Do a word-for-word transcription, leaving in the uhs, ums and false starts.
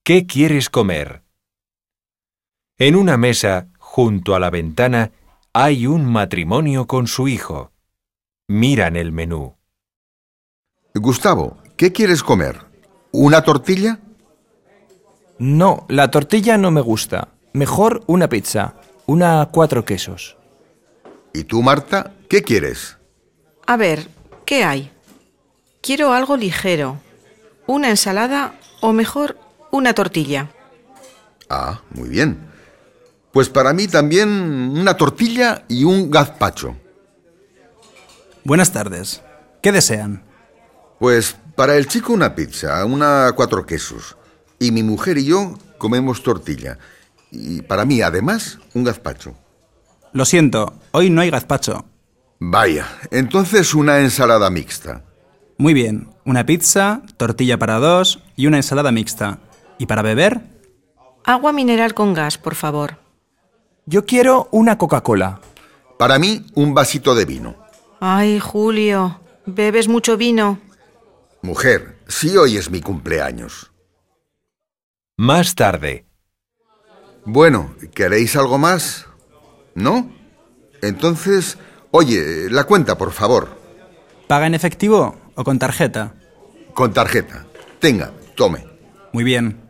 ¿Qué quieres comer? En una mesa, junto a la ventana, hay un matrimonio con su hijo. Miran el menú. Gustavo, ¿qué quieres comer? ¿Una tortilla? No, la tortilla no me gusta. Mejor una pizza, una cuatro quesos. ¿Y tú, Marta, qué quieres? A ver, ¿qué hay? Quiero algo ligero. Una ensalada o mejor una tortilla. Ah, muy bien. Pues para mí también una tortilla y un gazpacho. Buenas tardes. ¿Qué desean? Pues para el chico una pizza, una cuatro quesos. Y mi mujer y yo comemos tortilla. Y para mí, además, un gazpacho. Lo siento, hoy no hay gazpacho. Vaya, entonces una ensalada mixta. Muy bien, una pizza, tortilla para dos y una ensalada mixta. ¿Y para beber? Agua mineral con gas, por favor. Yo quiero una Coca-Cola. Para mí, un vasito de vino. Ay, Julio, ¿bebes mucho vino? Mujer, si hoy es mi cumpleaños. Más tarde. Bueno, ¿queréis algo más? ¿No? Entonces, oye, la cuenta, por favor. ¿Paga en efectivo o con tarjeta? Con tarjeta. Tenga, tome. Muy bien.